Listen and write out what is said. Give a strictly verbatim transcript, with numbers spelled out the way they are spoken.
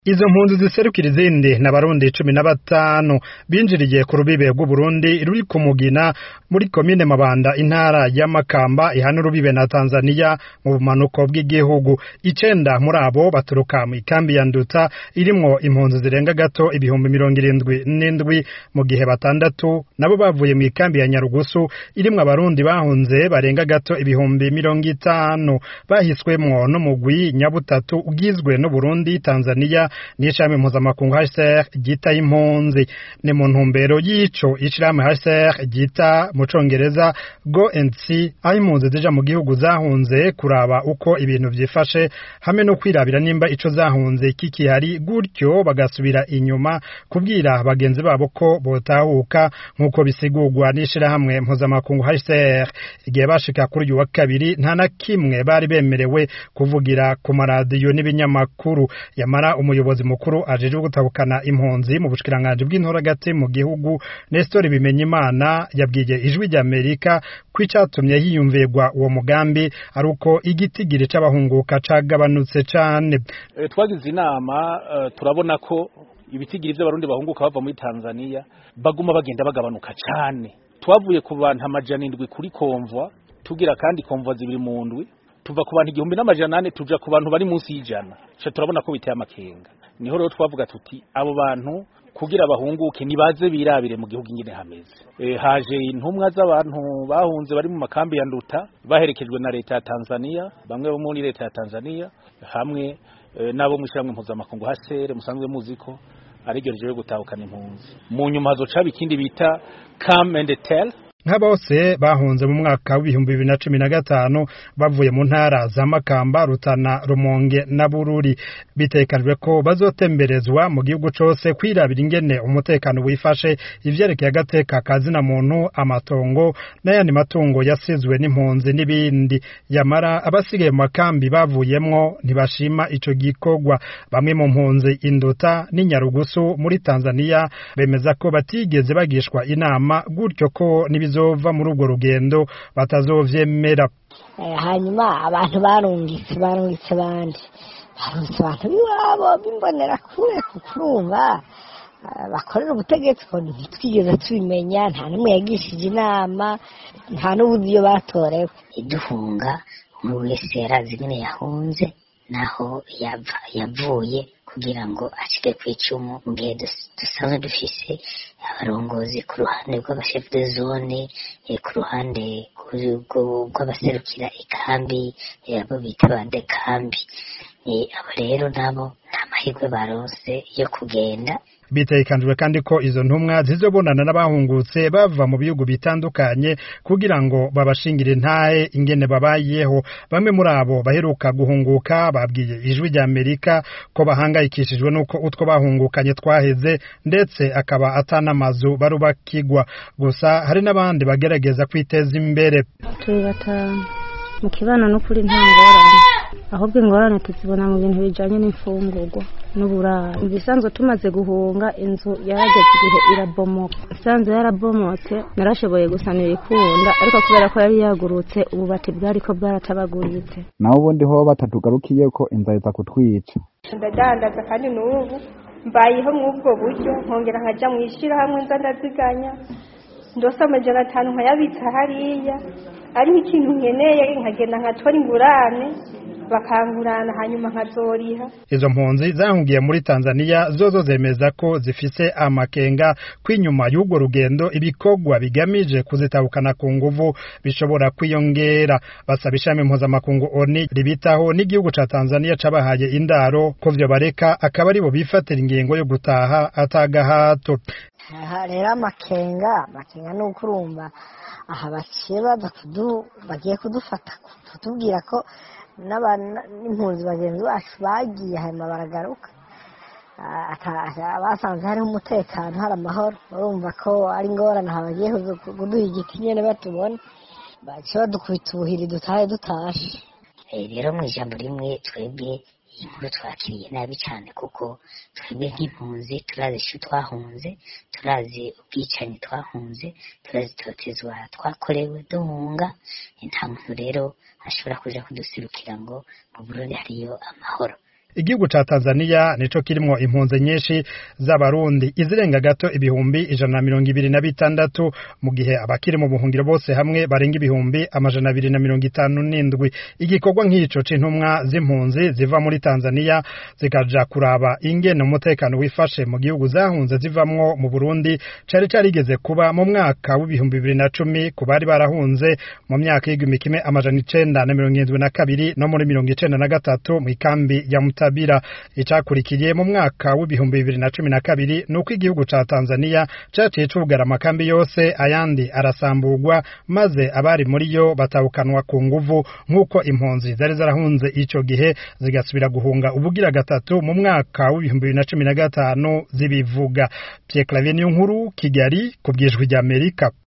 Izo mpunzi ziserukira izindi n'abarundi cumi na batanu binjiriye ku rubibe rw'u Burundi ruri ku Mugina muri komine Mabanda intara ya Makamba ihana urubibe na Tanzania mu bumanuko bw'igihugu. Icenda muri abo baturuka mu ikambi ya Nduta irimwo impunzi zirenga gato ibihumbi mirongo irindwi n'indwi mu gihe batandatu nabo bavuye mu ikambi ya Nyarugusu irimwo abarundi bahunze barenga gato ibihumbi mirongo itanu bahiswemwo n'umugwi nyabutatu ugizwe n'u Burundi, Tanzania n'ishami mpuzamakungu H C R gita impunzi. Ni mu ntumbero y'ico ishirahamwe H C R gita mu Congereza Go and See aho impunzi zija mu gihugu zahunze kuraba uko ibintu vyifashe hamwe no kwirabira nimba ico zahunze kikihari, gutyo bagasubira inyuma kubwira bagenzi babo ko botahuka nk'uko bisigurwa n'ishirahamwe mpuzamakungu H C R. Igihe bashika kuri uyu wa kabiri nta na kimwe bari bemerewe kuvugira ku maradiyo n'ibinyamakuru. Yamara umuyobozi mukuru ajejwe gutabukana impunzi mu bushikiranganje bw'intoragati mu gihugu Nestor Bimenyimana yabwiye ijwi rya Amerika ko icatumye hiyumvirwa uwo mugambi ari uko igitigiri c'abahunguka cagabanutse cane. E, twagize inama uh, turabona ko ibitigiri vy'abarundi bahunguka bava muri Tanzania baguma bagenda bagabanuka cane. Twavuye ku bantu amajana indwi kuri konvwa tugira kandi konvwa zibiri mu ndwi tuva ku bantu igihumbi n'amajana ane tuja ku bantu bari munsi y'ijana. Cyo turabona ko biteye amakenga. Niho rero twavuga tuti abo bantu kugira bahunguke nibaze birabire mu gihugu ingene hameze. E, haje intumwa z'abantu bahunze bari mu makambi ya Nduta baherekejwe na leta ya Tanzania, bamwe bo muri leta ya Tanzania hamwe e, nabo mushiramwe mpuzamakungu H C R musanzwe muziko arigereje gutahukana impunzi. Mu nyuma hazoca ikindi bita come and tell. Nka bose bahunze mu mwaka w'ibihumbi bibiri na cumi na gatanu bavuye mu ntara za Makamba, Rutana, Rumonge na Bururi. Bitekanijwe ko bazotemberezwa mu gihugu cose kwirabira ingene umutekano wifashe, ivyerekeye agateka kazina muntu, amatongo n'ayandi matungo yasizwe n'impunzi n'ibindi. Yamara abasigaye mu makambi bavuyemwo ntibashima ico gikorwa. Bamwe mu mpunzi Induta n'Inyarugusu muri Tanzania bemeza ko batigeze bagishwa inama gutyo ko nibi zova muri urwo rugendo batazovyemera. Hanyuma abantu barungitse barungitse bandi barungitse abantu biwabo bimbonera kure kukurumva bakorera ubutegetsi ko ntitwigeze tubimenya, nta n'umwe yagishije inama, nta n'uburyo batorewe. Iduhunga umwe wese yarazi ingene yahunze naho yava yavuye kugira ngo ashike kwicumu ngiye dusanzwe dufise abarongozi ku ruhande rw'abashef de zone, ku ruhande rw'abaserukira ikambi abo bita bande kambi. Abo rero nabo nta mahirwe baronse yo kugenda. Bitekanijwe kandi ko izo ntumwa zizobonana n'abahungutse bava mu bihugu bitandukanye kugira ngo babashingire ntahe ingene babayeho. Bamwe muri abo baheruka guhunguka babwiye ijwi rya Amerika ko bahangayikishijwe nuko utwo bahungukanye twaheze ndetse akaba atanamazu barubakigwa. Gusa hari n'abandi bagerageza kwiteza imbere. Tubata mu kibana no kuri nta ngorane, ahubwo ingorane tuzibona mu bintu bijanye n'imfungurwa n'uburaro. Ibisanzwe tumaze guhunga inzu yarageze igihe irabomoka. Isanzwe yarabomotse narashoboye gusanira ikunda, ariko kubera ko yari yagurutse ububati bwariko bwaratabaguritse. Naho ubundi ho batatugarukiye ko inzaheza kutwica. Ndadandaza kandi n'ubu mbayeho mw'ubwo buryo, nkongera nkaja mwishira hamwe nza ndaziganya ndosa amajana atanu nkayabitsa hariya, ari ikintu nkeneye nkagenda nkatora ingurane bakangurana hanyuma nkazoriha. Izo mpunzi zahungiye muri Tanzania zozo zemeza ko zifise amakenga kwinyuma y'ubwo rugendo ibikorwa bigamije kuzitabukana ku nguvu bishobora kwiyongera. Basaba ishami mpuzamakungu O N U ribitaho n'igihugu ca Tanzania cabahaye indaro ko vyo bareka akaba aribo bifatira ingingo yo gutaha atagahato. Aha rero amakenga amakenga nuko urumva aha baciye baza kudu bagiye kudufata kutubwira ko n'impunzi bagenzi bacu bagiye hanyuma baragaruka, basanze hariho umutekano hari amahoro. Urumva ko ari ingorane bagiye kuduha igiti nyene batubona baciye badukubita ubuhiri dutahe dutashe. Rero mu ijambo rimwe twebwe inkuru twakiriye nabi cyane, kuko twebwe nk'impunzi turazi icyo twahunze, turazi ubwicanyi twahunze, turazi itotezwa twakorewe duhunga. Nta muntu rero ashobora kuja kuduserukira ngo mu Burundi hariyo amahoro. igihugu ca Tanzania nico kirimwo impunzi nyinshi z'abarundi izirenga gato ibihumbi ijana na mirongo ibiri na bitandatu mu gihe abakiri mu buhungiro bose hamwe barenga ibihumbi amajana abiri na mirongo itanu n'indwi. Igikorwa nk'ico c'intumwa z'impunzi ziva muri Tanzania zikaja kuraba ingene umutekano wifashe mu gihugu zahunze zivamwo mu Burundi cari carigeze kuba mu mwaka w'ibihumbi bibiri na cumi ku bari barahunze mu myaka y'igihumbi kimwe amajana icenda na mirongo irindwi na kabiri no muri mirongo icenda na gatatu mu ikambi ya Mutabira. Icakurikiye mu mwaka w'ibihumbi bibiri na cumi na kabiri nuko igihugu ca Tanzania caciye cugara amakambi yose ayandi arasamburwa maze abari muri yo batabukanwa ku nguvu nk'uko impunzi zari zarahunze ico gihe zigasubira guhunga ubugira gatatu mu mwaka w'ibihumbi bibiri na cumi na gatanu zibivuga. Pierre Claver Niyonkuru, Kigali, ku bw'Ijwi ry'Amerika.